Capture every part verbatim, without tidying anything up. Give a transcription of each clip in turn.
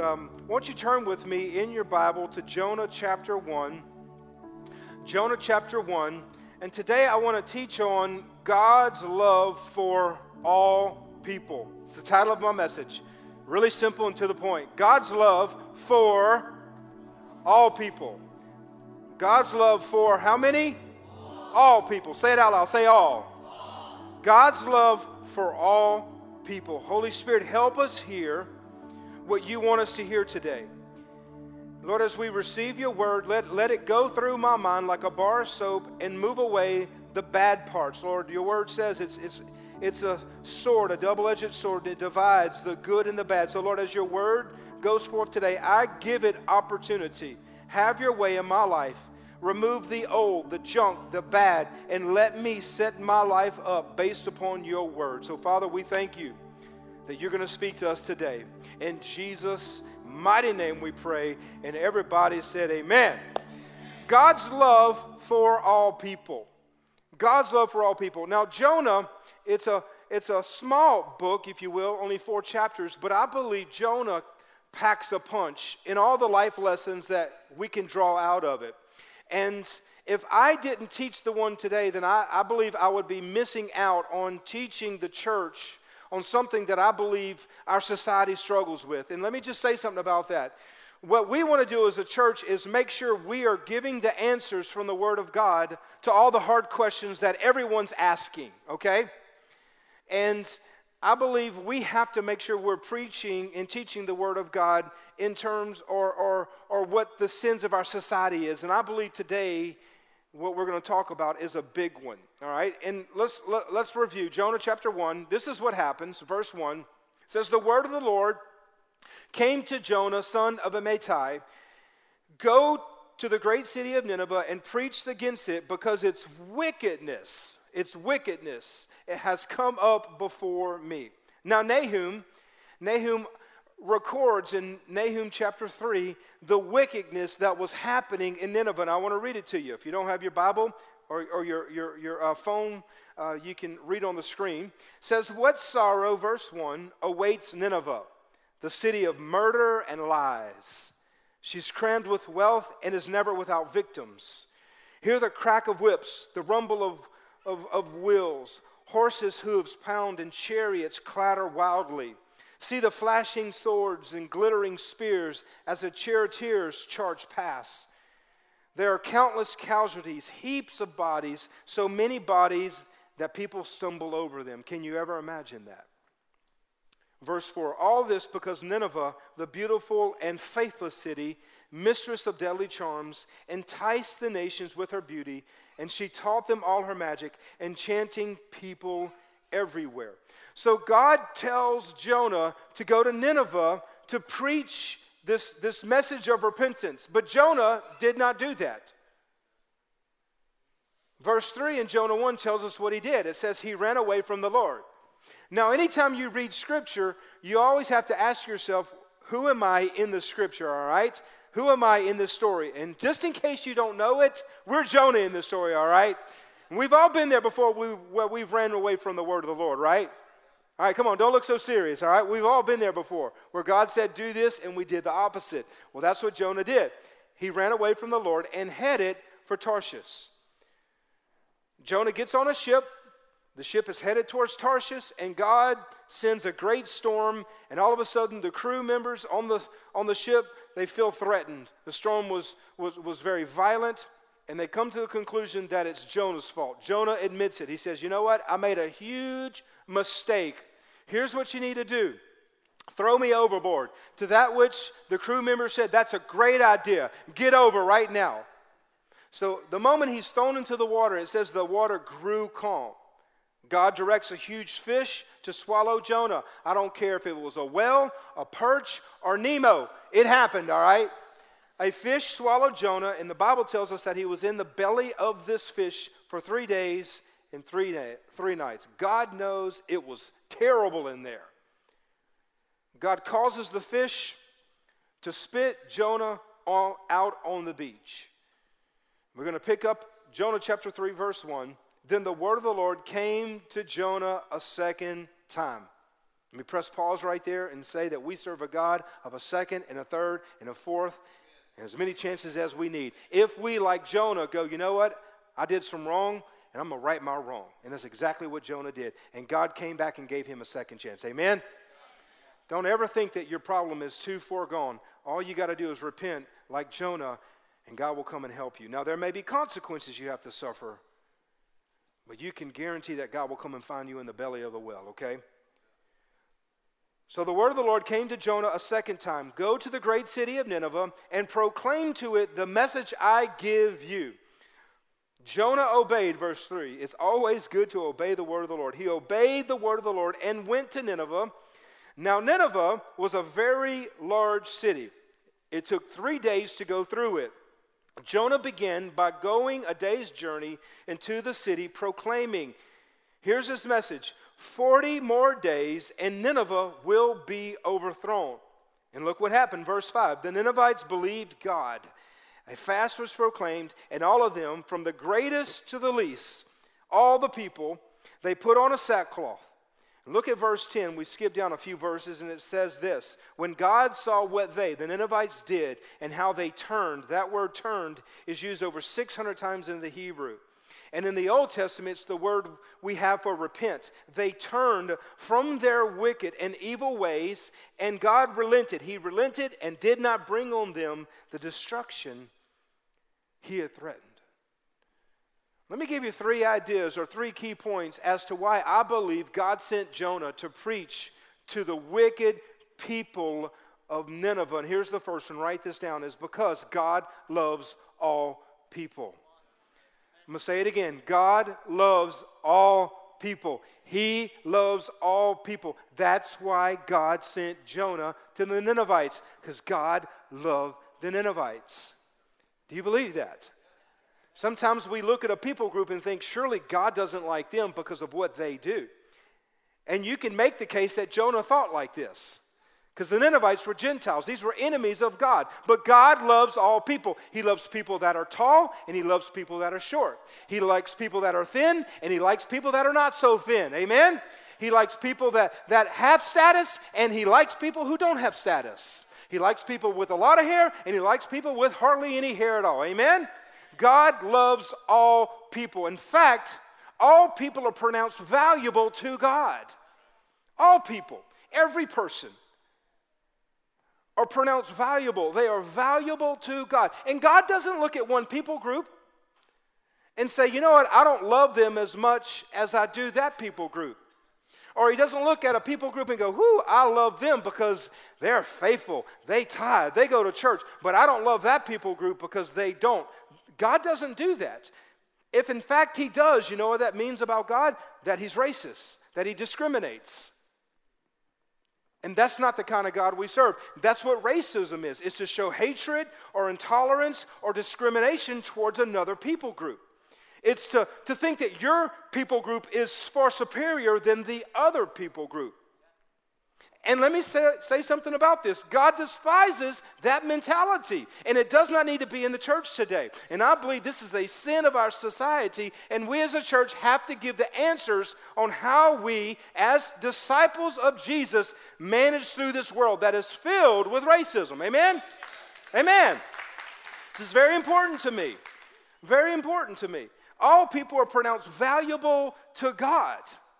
Um, won't you turn with me in your Bible to Jonah chapter one. Jonah chapter one. And today I want to teach on God's love for all people. It's the title of my message. Really simple and to the point. God's love for all people. God's love for how many? All, all people. Say it out loud. Say all. all. God's love for all people. Holy Spirit, help us hear what you want us to hear today. Lord, as we receive your word, let, let it go through my mind like a bar of soap and move away the bad parts. Lord, your word says it's it's it's a sword, a double-edged sword that divides the good and the bad. So, Lord, as your word goes forth today, I give it opportunity. Have your way in my life. Remove the old, the junk, the bad, and let me set my life up based upon your word. So, Father, we thank you that you're going to speak to us today. In Jesus' mighty name we pray, and everybody said amen. God's love for all people. God's love for all people. Now, Jonah, it's a, it's a small book, if you will, only four chapters, but I believe Jonah packs a punch in all the life lessons that we can draw out of it. And if I didn't teach the one today, then I, I believe I would be missing out on teaching the church on something that I believe our society struggles with. And let me just say something about that. What we want to do as a church is make sure we are giving the answers from the Word of God to all the hard questions that everyone's asking, okay? And I believe we have to make sure we're preaching and teaching the Word of God in terms or or or what the sins of our society is. And I believe today what we're going to talk about is a big one, all right? And let's let, let's review Jonah chapter one. This is what happens. Verse one it says, "The word of the Lord came to Jonah, son of Amittai. Go to the great city of Nineveh and preach against it, because its wickedness, its wickedness, it has come up before me." Now Nahum, Nahum records in Nahum chapter three the wickedness that was happening in Nineveh. And I want to read it to you. If you don't have your Bible or, or your, your, your uh, phone, uh, you can read on the screen. It says, "What sorrow," verse one, "awaits Nineveh, the city of murder and lies. She's crammed with wealth and is never without victims. Hear the crack of whips, the rumble of, of, of wheels. Horses' hooves pound and chariots clatter wildly. See the flashing swords and glittering spears as the charioteers charge past. There are countless casualties, heaps of bodies, so many bodies that people stumble over them." Can you ever imagine that? Verse four, "All this because Nineveh, the beautiful and faithless city, mistress of deadly charms, enticed the nations with her beauty, and she taught them all her magic, enchanting people everywhere." So God tells Jonah to go to Nineveh to preach this, this message of repentance. But Jonah did not do that. Verse three in Jonah one tells us what he did. It says he ran away from the Lord. Now, anytime you read Scripture, you always have to ask yourself, who am I in the Scripture, all right? Who am I in this story? And just in case you don't know it, we're Jonah in this story, all right? And we've all been there before we, where we've ran away from the word of the Lord, right? All right, come on, don't look so serious, all right? We've all been there before, where God said, do this, and we did the opposite. Well, that's what Jonah did. He ran away from the Lord and headed for Tarshish. Jonah gets on a ship. The ship is headed towards Tarshish, and God sends a great storm, and all of a sudden the crew members on the on the ship, they feel threatened. The storm was, was, was very violent, and they come to the conclusion that it's Jonah's fault. Jonah admits it. He says, "You know what? I made a huge mistake. Here's what you need to do. Throw me overboard." To that which the crew members said, "That's a great idea. Get over right now." So the moment he's thrown into the water, it says the water grew calm. God directs a huge fish to swallow Jonah. I don't care if it was a whale, a perch, or Nemo. It happened, all right? A fish swallowed Jonah, and the Bible tells us that he was in the belly of this fish for three days and three, day, three nights. God knows it was terrible in there. God causes the fish to spit Jonah on, out on the beach. We're going to pick up Jonah chapter three, verse one. "Then the word of the Lord came to Jonah a second time." Let me press pause right there and say that we serve a God of a second and a third and a fourth and as many chances as we need. If we, like Jonah, go, you know what, I did some wrong and I'm going to right my wrong. And that's exactly what Jonah did. And God came back and gave him a second chance. Amen? Don't ever think that your problem is too far gone. All you got to do is repent like Jonah and God will come and help you. Now, there may be consequences you have to suffer, but you can guarantee that God will come and find you in the belly of the well, okay? So the word of the Lord came to Jonah a second time. Go to the great city of Nineveh and proclaim to it the message I give you. Jonah obeyed, verse three. It's always good to obey the word of the Lord. He obeyed the word of the Lord and went to Nineveh. Now Nineveh was a very large city. It took three days to go through it. Jonah began by going a day's journey into the city proclaiming, here's his message, forty more days and Nineveh will be overthrown. And look what happened, verse five. The Ninevites believed God. A fast was proclaimed, and all of them, from the greatest to the least, all the people, they put on a sackcloth. And look at verse ten. We skip down a few verses, and it says this. When God saw what they, the Ninevites, did and how they turned, that word turned is used over six hundred times in the Hebrew. And in the Old Testament, it's the word we have for repent. They turned from their wicked and evil ways, and God relented. He relented and did not bring on them the destruction he had threatened. Let me give you three ideas or three key points as to why I believe God sent Jonah to preach to the wicked people of Nineveh. And here's the first one. Write this down. Is because God loves all people. I'm going to say it again. God loves all people. He loves all people. That's why God sent Jonah to the Ninevites, because God loved the Ninevites. Do you believe that? Sometimes we look at a people group and think, surely God doesn't like them because of what they do. And you can make the case that Jonah thought like this. Because the Ninevites were Gentiles. These were enemies of God. But God loves all people. He loves people that are tall, and He loves people that are short. He likes people that are thin, and He likes people that are not so thin. Amen? He likes people that, that have status, and He likes people who don't have status. He likes people with a lot of hair, and He likes people with hardly any hair at all. Amen? God loves all people. In fact, all people are pronounced valuable to God. All people, every person, are pronounced valuable. They are valuable to God. And God doesn't look at one people group and say, you know what, I don't love them as much as I do that people group. Or He doesn't look at a people group and go, whoo, I love them because they're faithful, they tithe, they go to church, but I don't love that people group because they don't. God doesn't do that. If in fact He does, you know what that means about God? That He's racist, that He discriminates. And that's not the kind of God we serve. That's what racism is. It's to show hatred or intolerance or discrimination towards another people group. It's to, to think that your people group is far superior than the other people group. And let me say, say something about this. God despises that mentality. And it does not need to be in the church today. And I believe this is a sin of our society. And we as a church have to give the answers on how we, as disciples of Jesus, manage through this world that is filled with racism. Amen? Amen. This is very important to me. Very important to me. All people are pronounced valuable to God.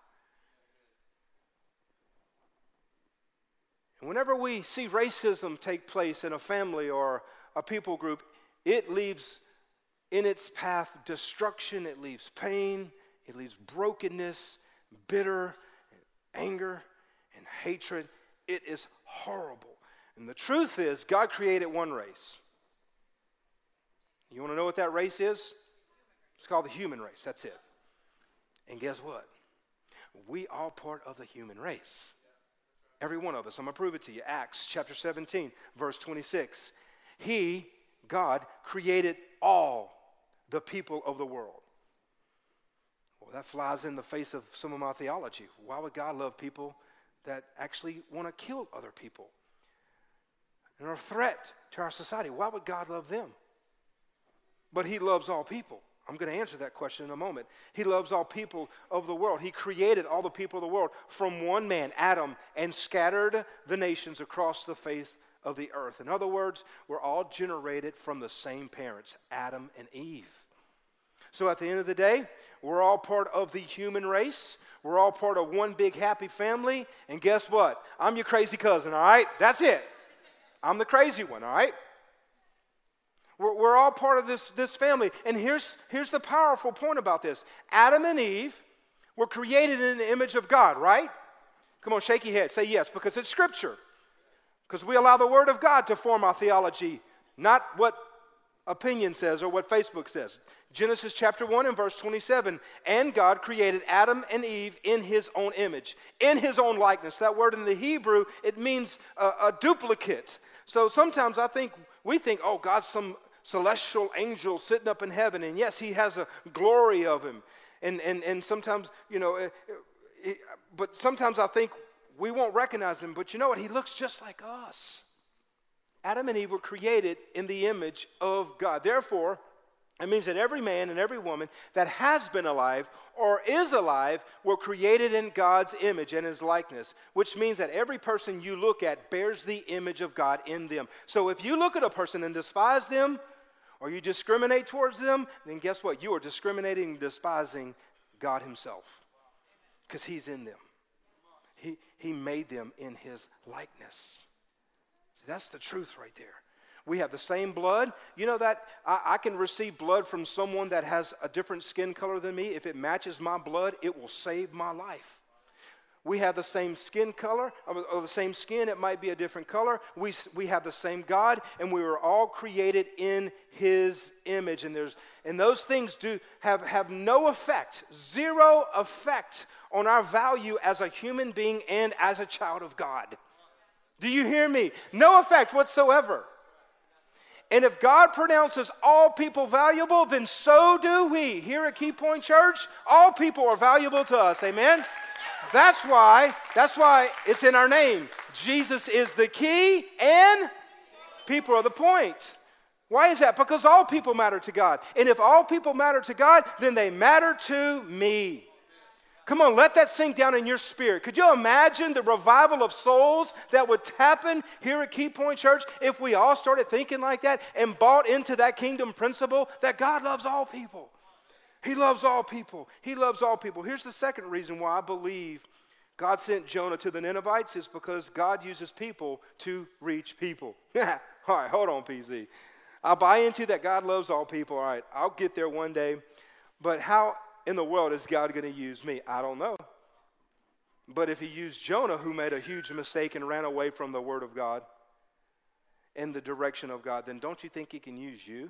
Whenever we see racism take place in a family or a people group, it leaves in its path destruction, it leaves pain, it leaves brokenness, bitter, anger, and hatred. It is horrible. And the truth is, God created one race. You want to know what that race is? It's called the human race. That's it. And guess what? We are part of the human race. Every one of us. I'm going to prove it to you. Acts chapter seventeen, verse twenty-six. He, God, created all the people of the world. Well, that flies in the face of some of my theology. Why would God love people that actually want to kill other people and are a threat to our society? Why would God love them? But He loves all people. I'm going to answer that question in a moment. He loves all people of the world. He created all the people of the world from one man, Adam, and scattered the nations across the face of the earth. In other words, we're all generated from the same parents, Adam and Eve. So at the end of the day, we're all part of the human race. We're all part of one big happy family. And guess what? I'm your crazy cousin, all right? That's it. I'm the crazy one, all right? We're, we're all part of this, this family. And here's, here's the powerful point about this. Adam and Eve were created in the image of God, right? Come on, shake your head. Say yes, because it's Scripture. Because we allow the Word of God to form our theology, not what opinion says or what Facebook says. Genesis chapter one and verse twenty-seven. And God created Adam and Eve in his own image, in his own likeness. That word in the Hebrew, it means a, a duplicate. So sometimes I think, we think, oh, God's some celestial angel sitting up in heaven. And yes, he has a glory of him. And, and, and sometimes, you know, it, it, but sometimes I think we won't recognize him. But you know what? He looks just like us. Adam and Eve were created in the image of God. Therefore, it means that every man and every woman that has been alive or is alive were created in God's image and his likeness, which means that every person you look at bears the image of God in them. So if you look at a person and despise them, or you discriminate towards them, then guess what? You are discriminating and despising God himself, because he's in them. He, he made them in his likeness. See, that's the truth right there. We have the same blood. You know that I, I can receive blood from someone that has a different skin color than me. If it matches my blood, it will save my life. We have the same skin color, or the same skin, it might be a different color. We, we have the same God, and we were all created in his image. And there's and those things do have, have no effect, zero effect on our value as a human being and as a child of God. Do you hear me? No effect whatsoever. And if God pronounces all people valuable, then so do we. Here at Key Point Church, all people are valuable to us. Amen? That's why, that's why it's in our name. Jesus is the key and people are the point. Why is that? Because all people matter to God. And if all people matter to God, then they matter to me. Come on, let that sink down in your spirit. Could you imagine the revival of souls that would happen here at Key Point Church if we all started thinking like that and bought into that kingdom principle that God loves all people? He loves all people. He loves all people. Here's the second reason why I believe God sent Jonah to the Ninevites is because God uses people to reach people. All right, hold on, P Z. I buy into that God loves all people. All right, I'll get there one day. But how in the world is God going to use me? I don't know. But if he used Jonah, who made a huge mistake and ran away from the word of God and the direction of God, then don't you think he can use you?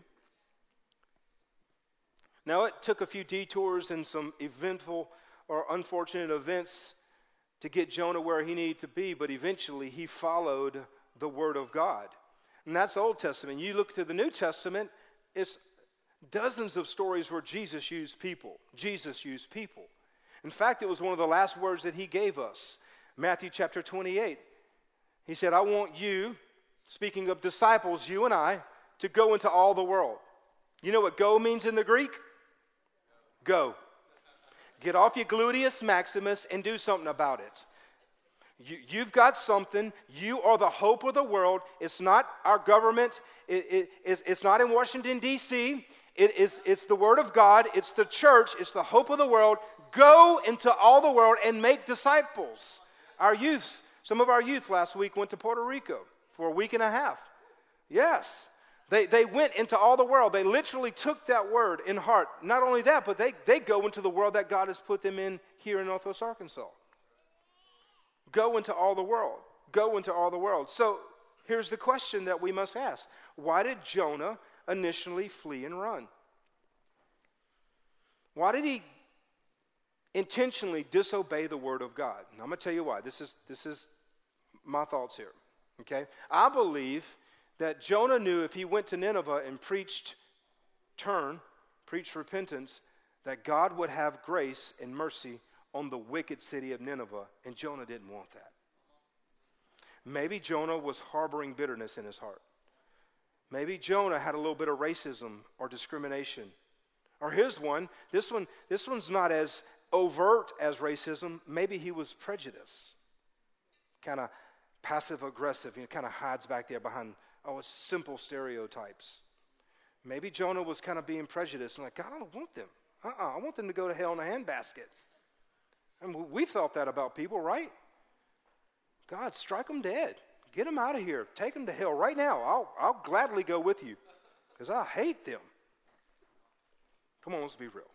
Now, it took a few detours and some eventful or unfortunate events to get Jonah where he needed to be, but eventually he followed the word of God. And that's Old Testament. You look to the New Testament, it's dozens of stories where Jesus used people. Jesus used people. In fact, it was one of the last words that he gave us. Matthew chapter twenty-eight. He said, I want you, speaking of disciples, you and I, to go into all the world. You know what go means in the Greek? Go. Get off your gluteus maximus and do something about it. You, you've got something. You are the hope of the world. It's not our government. It, it, it's, it's not in Washington, D C It is, it's the Word of God. It's the church. It's the hope of the world. Go into all the world and make disciples. Our youth, some of our youth last week went to Puerto Rico for a week and a half. Yes. They, they went into all the world. They literally took that word in heart. Not only that, but they, they go into the world that God has put them in here in Northwest Arkansas. Go into all the world. Go into all the world. So here's the question that we must ask. Why did Jonah initially flee and run? Why did he intentionally disobey the word of God? And I'm going to tell you why. This is, this is my thoughts here. Okay? I believe that Jonah knew if he went to Nineveh and preached turn, preached repentance, that God would have grace and mercy on the wicked city of Nineveh, and Jonah didn't want that. Maybe Jonah was harboring bitterness in his heart. Maybe Jonah had a little bit of racism or discrimination, or his one. This one, this one's not as overt as racism. Maybe he was prejudice, kind of passive aggressive. You know, kind of hides back there behind, oh, it's simple stereotypes. Maybe Jonah was kind of being prejudiced and like, God, I don't want them. Uh-uh, I want them to go to hell in a handbasket. And we've thought that about people, right? God, strike them dead. Get them out of here. Take them to hell right now. I'll, I'll gladly go with you because I hate them. Come on, let's be real.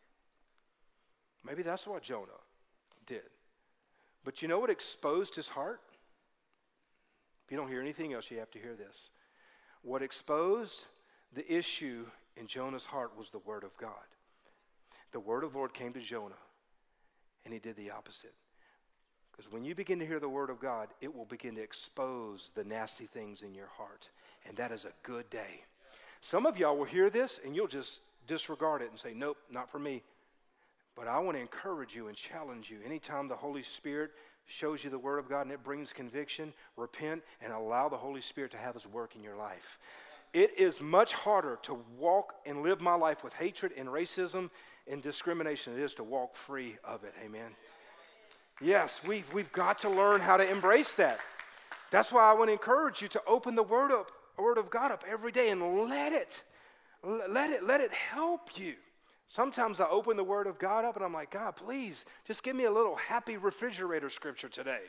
Maybe that's what Jonah did. But you know what exposed his heart? If you don't hear anything else, you have to hear this. What exposed the issue in Jonah's heart was the word of God. The word of the Lord came to Jonah, and he did the opposite. Because when you begin to hear the word of God, it will begin to expose the nasty things in your heart. And that is a good day. Some of y'all will hear this, and you'll just disregard it and say, nope, not for me. But I want to encourage you and challenge you. Anytime the Holy Spirit shows you the word of God and it brings conviction, repent and allow the Holy Spirit to have his work in your life. It is much harder to walk and live my life with hatred and racism and discrimination than it is to walk free of it. Amen. Yes, we've, we've got to learn how to embrace that. That's why I want to encourage you to open the word up, word of God up every day and let it, let it, let it help you. Sometimes I open the word of God up and I'm like, God, please just give me a little happy refrigerator scripture today.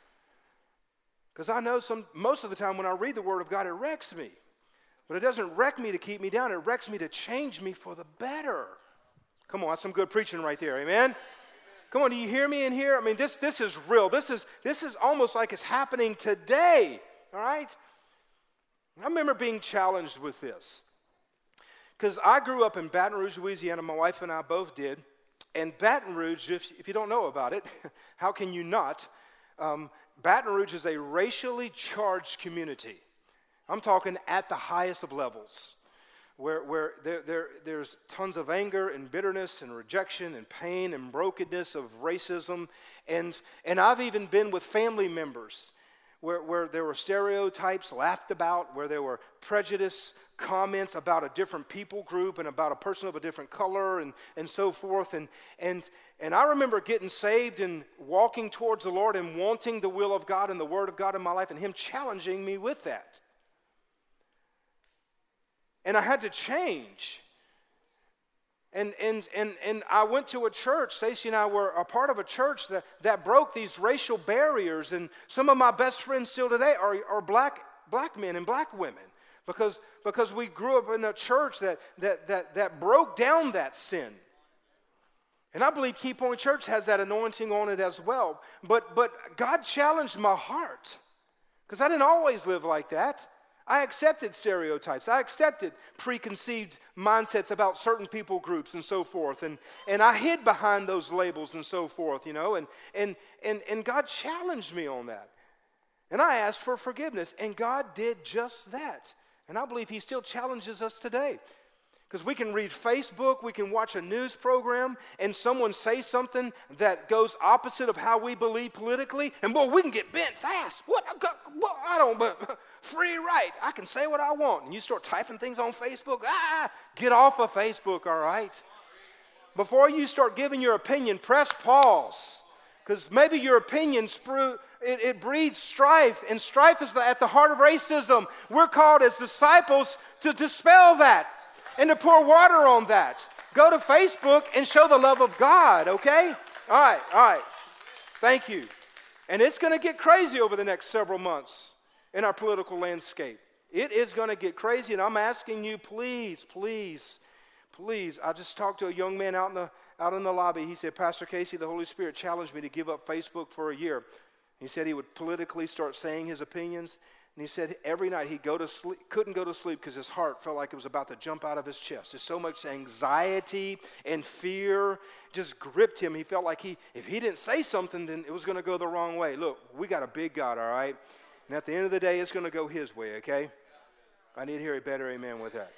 Because I know some most of the time when I read the word of God, it wrecks me. But it doesn't wreck me to keep me down. It wrecks me to change me for the better. Come on, that's some good preaching right there. Amen? Come on, do you hear me in here? I mean, this, this is real. This is, this is almost like it's happening today. All right? I remember being challenged with this. Because I grew up in Baton Rouge, Louisiana. My wife and I both did. And Baton Rouge, if, if you don't know about it, how can you not? Um, Baton Rouge is a racially charged community. I'm talking at the highest of levels, where, where there, there, there's tons of anger and bitterness and rejection and pain and brokenness of racism. And, and I've even been with family members where, where there were stereotypes laughed about, where there were prejudice comments about a different people group and about a person of a different color and, and so forth. And, and, and I remember getting saved and walking towards the Lord and wanting the will of God and the word of God in my life and him challenging me with that. And I had to change. And, and, and, and I went to a church. Stacey and I were a part of a church that, that broke these racial barriers. And some of my best friends still today are, are black, black men and black women. Because, because we grew up in a church that, that, that, that broke down that sin. And I believe Key Point Church has that anointing on it as well. But, but God challenged my heart. Because I didn't always live like that. I accepted stereotypes. I accepted preconceived mindsets about certain people groups and so forth. And, and I hid behind those labels and so forth, you know. And, and, and, and God challenged me on that. And I asked for forgiveness. And God did just that. And I believe he still challenges us today. Because we can read Facebook, we can watch a news program, and someone say something that goes opposite of how we believe politically, and boy, we can get bent fast. What? Well, I don't, but free right. I can say what I want. And you start typing things on Facebook, ah, get off of Facebook, all right? Before you start giving your opinion, press pause. Because maybe your opinion sprue, it, it breeds strife, and strife is the, at the heart of racism. We're called as disciples to dispel that. And to pour water on that. Go to Facebook and show the love of God, okay? All right, all right. Thank you. And it's going to get crazy over the next several months in our political landscape. It is going to get crazy, and I'm asking you, please, please, please. I just talked to a young man out in the out in the lobby. He said, Pastor Casey, the Holy Spirit challenged me to give up Facebook for a year. He said he would politically start saying his opinions. And he said every night he'd go to sleep, couldn't go to sleep because his heart felt like it was about to jump out of his chest. There's so much anxiety and fear just gripped him. He felt like he, if he didn't say something, then it was going to go the wrong way. Look, we got a big God, all right? And at the end of the day, it's going to go his way, okay? I need to hear a better amen with that.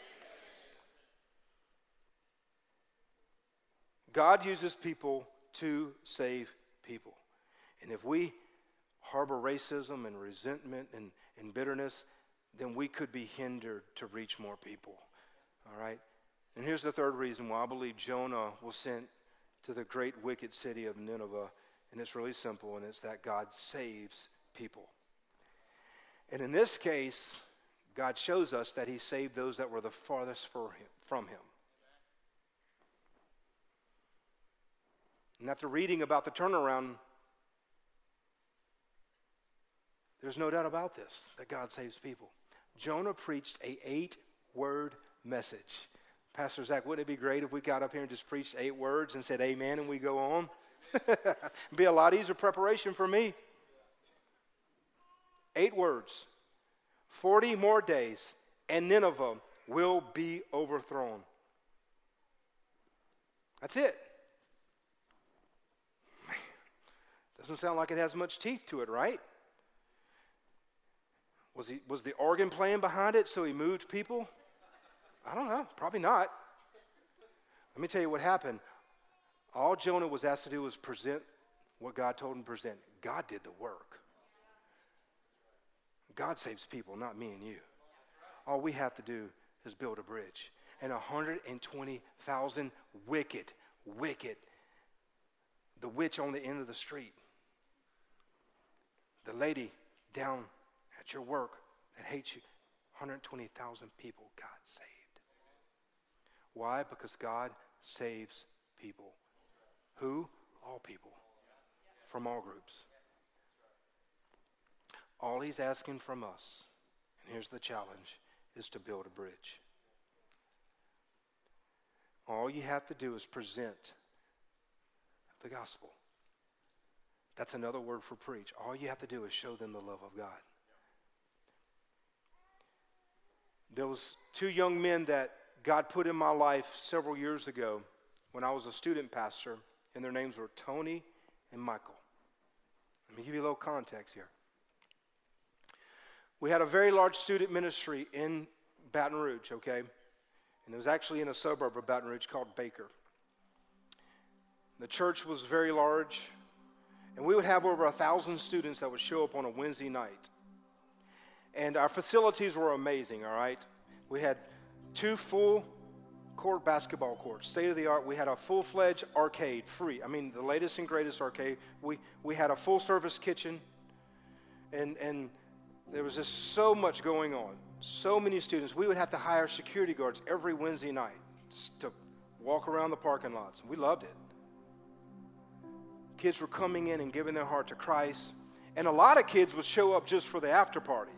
God uses people to save people. And if we harbor racism and resentment and, and bitterness, then we could be hindered to reach more people. All right? And here's the third reason why I believe Jonah was sent to the great wicked city of Nineveh. And it's really simple, and it's that God saves people. And in this case, God shows us that he saved those that were the farthest for him, from him. And after reading about the turnaround, there's no doubt about this, that God saves people. Jonah preached a eight-word message. Pastor Zach, wouldn't it be great if we got up here and just preached eight words and said amen and we go on? It'd be a lot easier preparation for me. Eight words. Forty more days, and Nineveh will be overthrown. That's it. Doesn't sound like it has much teeth to it, right? Was he, was the organ playing behind it so he moved people? I don't know. Probably not. Let me tell you what happened. All Jonah was asked to do was present what God told him to present. God did the work. God saves people, not me and you. All we have to do is build a bridge. And one hundred twenty thousand wicked, wicked, the witch on the end of the street, the lady down at your work that hates you, one hundred twenty thousand people God saved. Why? Because God saves people. Who? All people. From all groups. All he's asking from us, and here's the challenge, is to build a bridge. All you have to do is present the gospel. That's another word for preach. All you have to do is show them the love of God. There was two young men that God put in my life several years ago when I was a student pastor, and their names were Tony and Michael. Let me give you a little context here. We had a very large student ministry in Baton Rouge, okay? And it was actually in a suburb of Baton Rouge called Baker. The church was very large, and we would have over a thousand students that would show up on a Wednesday night. And our facilities were amazing, all right? We had two full court basketball courts, state-of-the-art. We had a full-fledged arcade, free. I mean, the latest and greatest arcade. We we had a full-service kitchen, and and there was just so much going on. So many students. We would have to hire security guards every Wednesday night to walk around the parking lots. We loved it. Kids were coming in and giving their heart to Christ, and a lot of kids would show up just for the after party.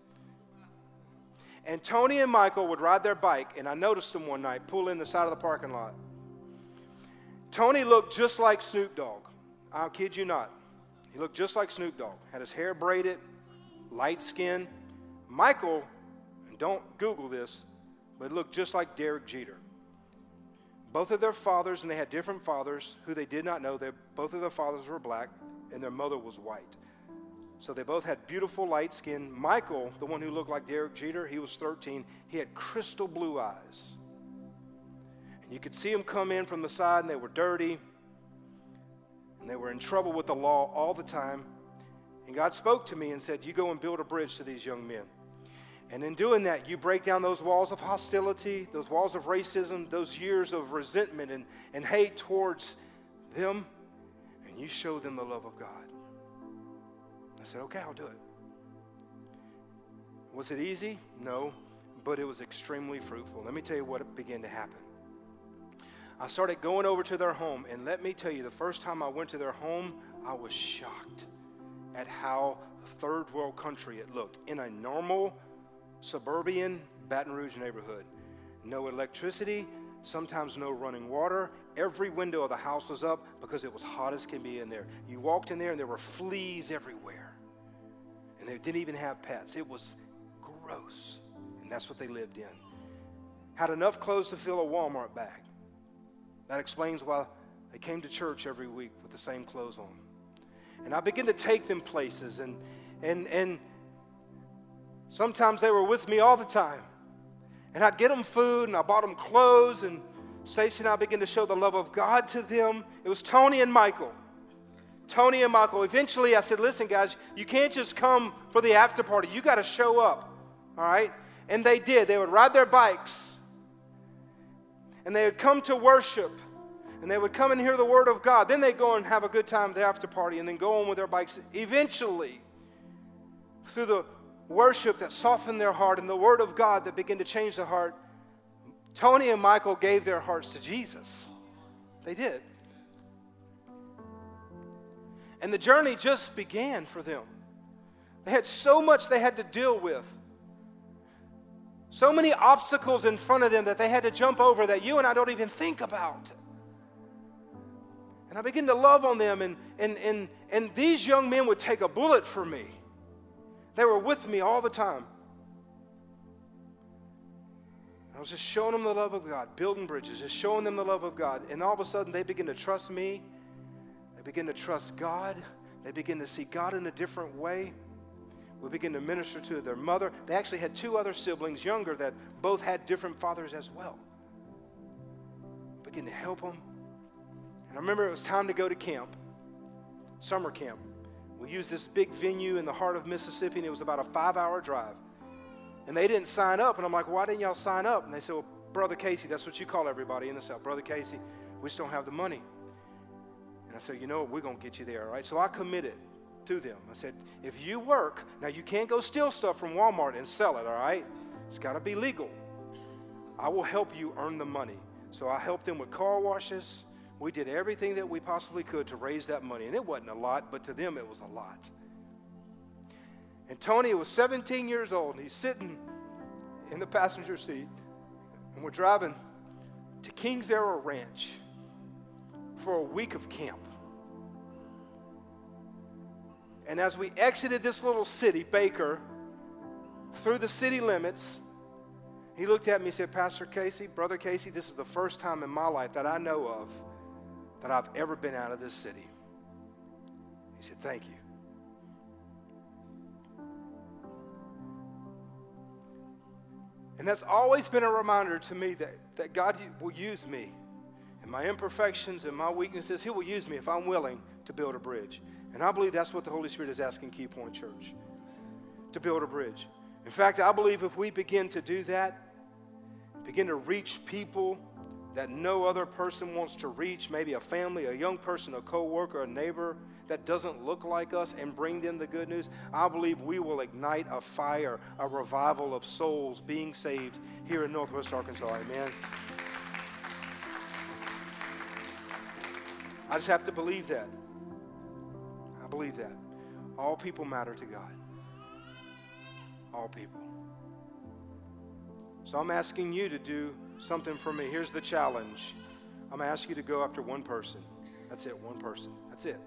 And Tony and Michael would ride their bike, and I noticed them one night pull in the side of the parking lot. Tony looked just like Snoop Dogg. I'll kid you not. He looked just like Snoop Dogg. Had his hair braided, light skin. Michael, and don't Google this, but looked just like Derek Jeter. Both of their fathers, and they had different fathers who they did not know. They, both of their fathers were black, and their mother was white. So they both had beautiful light skin. Michael, the one who looked like Derek Jeter, he was thirteen. He had crystal blue eyes. And you could see him come in from the side, and they were dirty. And they were in trouble with the law all the time. And God spoke to me and said, you go and build a bridge to these young men. And in doing that, you break down those walls of hostility, those walls of racism, those years of resentment and, and hate towards them, and you show them the love of God. I said, okay, I'll do it. Was it easy? No, but it was extremely fruitful. Let me tell you what began to happen. I started going over to their home, and let me tell you, the first time I went to their home, I was shocked at how third world country it looked. In a normal suburban Baton Rouge neighborhood. No electricity, sometimes no running water. Every window of the house was up because it was hot as can be in there. You walked in there and there were fleas everywhere. And they didn't even have pets. It was gross. And that's what they lived in. Had enough clothes to fill a Walmart bag. That explains why they came to church every week with the same clothes on. And I began to take them places, and and and sometimes they were with me all the time. And I'd get them food, and I bought them clothes, and Stacy and I began to show the love of God to them. It was Tony and Michael. Tony and Michael. Eventually, I said, listen, guys, you can't just come for the after party. You got to show up, all right? And they did. They would ride their bikes And they would come to worship. And they would come and hear the word of God. Then they'd go and have a good time at the after party and then go on with their bikes. Eventually, through the worship that softened their heart and the word of God that began to change their heart, Tony and Michael gave their hearts to Jesus. They did. And the journey just began for them. They had so much they had to deal with. So many obstacles in front of them that they had to jump over that you and I don't even think about. And I began to love on them, and, and, and, and these young men would take a bullet for me. They were with me all the time. I was just showing them the love of God, building bridges, just showing them the love of God. And all of a sudden, they begin to trust me. They begin to trust God. They begin to see God in a different way. We begin to minister to their mother. They actually had two other siblings, younger, that both had different fathers as well. Begin to help them. And I remember it was time to go to camp, summer camp. We used this big venue in the heart of Mississippi, and it was about a five-hour drive. And they didn't sign up, and I'm like, why didn't y'all sign up? And they said, well, Brother Casey, that's what you call everybody in the South. Brother Casey, we just don't have the money. And I said, you know what, we're going to get you there, all right? So I committed to them. I said, if you work, now you can't go steal stuff from Walmart and sell it, all right? It's got to be legal. I will help you earn the money. So I helped them with car washes. We did everything that we possibly could to raise that money. And it wasn't a lot, but to them it was a lot. And Tony was seventeen years old, and he's sitting in the passenger seat, and we're driving to Kings Arrow Ranch for a week of camp. And as we exited this little city, Baker, through the city limits, he looked at me and said, Pastor Casey, Brother Casey, this is the first time in my life that I know of that I've ever been out of this city. He said, thank you. And that's always been a reminder to me that, that God will use me and my imperfections and my weaknesses. He will use me if I'm willing to build a bridge. And I believe that's what the Holy Spirit is asking Key Point Church, to build a bridge. In fact, I believe if we begin to do that, begin to reach people that no other person wants to reach, maybe a family, a young person, a co-worker, a neighbor that doesn't look like us, and bring them the good news, I believe we will ignite a fire, a revival of souls being saved here in Northwest Arkansas. Amen. I just have to believe that. I believe that. All people matter to God. All people. So I'm asking you to do something for me. Here's the challenge. I'm going to ask you to go after one person. That's it, one person. That's it.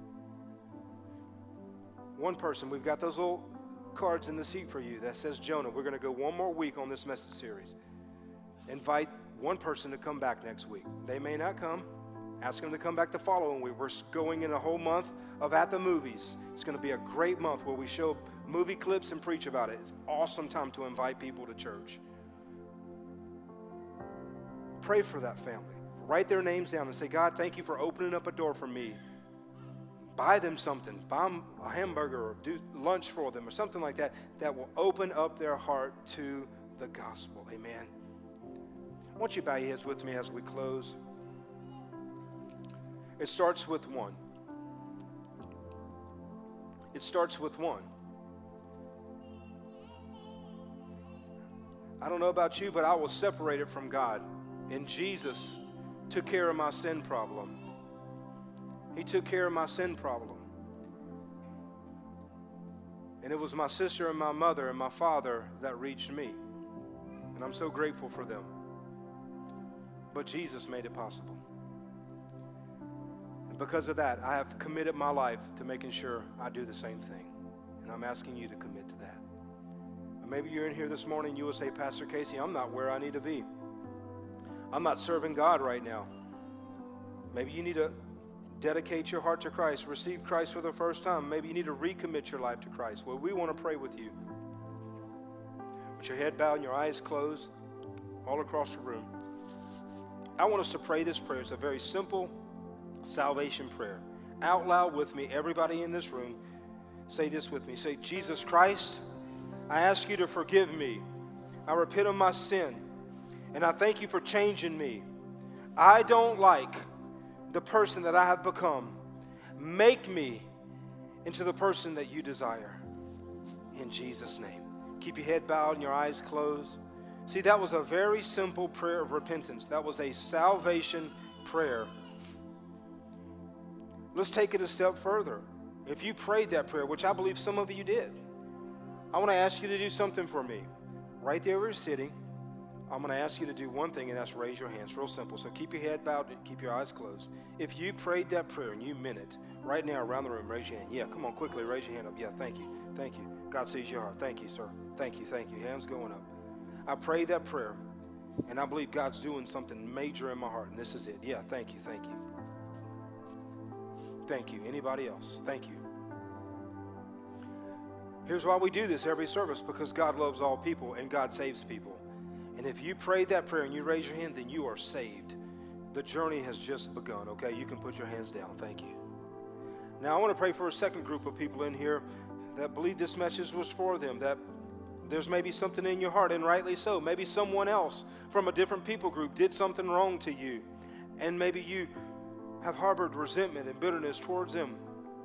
One person. We've got those little cards in the seat for you that says Jonah. We're going to go one more week on this message series. Invite one person to come back next week. They may not come. Ask them to come back the following week. We're going in a whole month of At the Movies. It's going to be a great month where we show movie clips and preach about it. It's an awesome time to invite people to church. Pray for that family. Write their names down and say, God, thank you for opening up a door for me. Buy them something. Buy them a hamburger or do lunch for them or something like that that will open up their heart to the gospel. Amen. I want you to bow your heads with me as we close. It starts with one. It starts with one. I don't know about you, but I was separated from God. And Jesus took care of my sin problem. He took care of my sin problem. And it was my sister and my mother and my father that reached me. And I'm so grateful for them. But Jesus made it possible. And because of that, I have committed my life to making sure I do the same thing. And I'm asking you to commit to that. Or maybe you're in here this morning and you will say, Pastor Casey, I'm not where I need to be. I'm not serving God right now. Maybe you need to dedicate your heart to Christ, receive Christ for the first time. Maybe you need to recommit your life to Christ. Well, we want to pray with you. With your head bowed and your eyes closed, all across the room. I want us to pray this prayer. It's a very simple salvation prayer. Out loud with me, everybody in this room, say this with me. Say, Jesus Christ, I ask you to forgive me. I repent of my sin. And I thank you for changing me. I don't like the person that I have become. Make me into the person that you desire. In Jesus' name. Keep your head bowed and your eyes closed. See, that was a very simple prayer of repentance. That was a salvation prayer. Let's take it a step further. If you prayed that prayer, which I believe some of you did, I want to ask you to do something for me. Right there where you're sitting, I'm going to ask you to do one thing, and that's raise your hands. Real simple. So keep your head bowed and keep your eyes closed. If you prayed that prayer and you meant it, right now around the room, raise your hand. Yeah, come on, quickly, raise your hand up. Yeah, thank you. Thank you. God sees your heart. Thank you, sir. Thank you, thank you. Hands going up. I prayed that prayer, and I believe God's doing something major in my heart, and this is it. Yeah, thank you, thank you. Thank you. Anybody else? Thank you. Here's why we do this every service, because God loves all people and God saves people. And if you prayed that prayer and you raise your hand, then you are saved. The journey has just begun, okay? You can put your hands down. Thank you. Now, I want to pray for a second group of people in here that believe this message was for them, that there's maybe something in your heart, and rightly so. Maybe someone else from a different people group did something wrong to you, and maybe you have harbored resentment and bitterness towards them.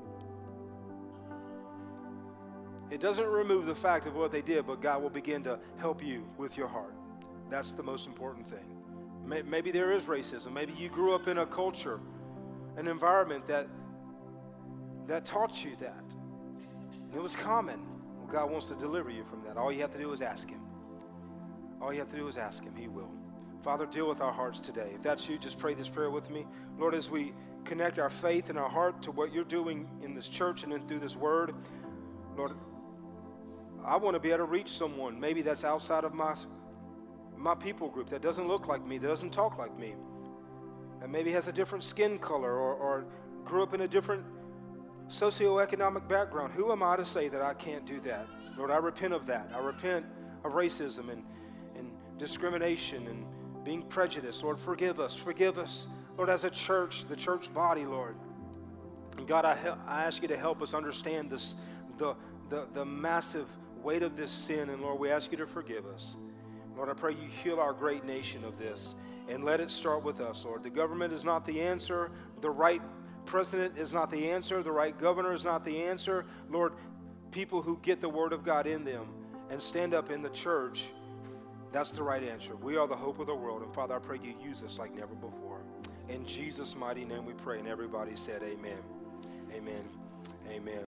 It doesn't remove the fact of what they did, but God will begin to help you with your heart. That's the most important thing. Maybe there is racism. Maybe you grew up in a culture, an environment that that taught you that. And it was common. Well, God wants to deliver you from that. All you have to do is ask Him. All you have to do is ask Him. He will. Father, deal with our hearts today. If that's you, just pray this prayer with me. Lord, as we connect our faith and our heart to what you're doing in this church and then through this word, Lord, I want to be able to reach someone maybe that's outside of my, my people group, that doesn't look like me, that doesn't talk like me, that maybe has a different skin color or, or grew up in a different socioeconomic background. Who am I to say that I can't do that? Lord, I repent of that. I repent of racism and, and discrimination and being prejudiced. Lord, forgive us. Forgive us, Lord, as a church, the church body, Lord. And God, I, I ask you to help us understand this, the, the, the massive weight of this sin, and Lord, we ask you to forgive us. Lord, I pray you heal our great nation of this, and let it start with us, Lord. The government is not the answer. The right president is not the answer. The right governor is not the answer. Lord, people who get the word of God in them and stand up in the church, that's the right answer. We are the hope of the world, and Father, I pray you use us like never before. In Jesus' mighty name we pray, and everybody said amen. Amen. Amen.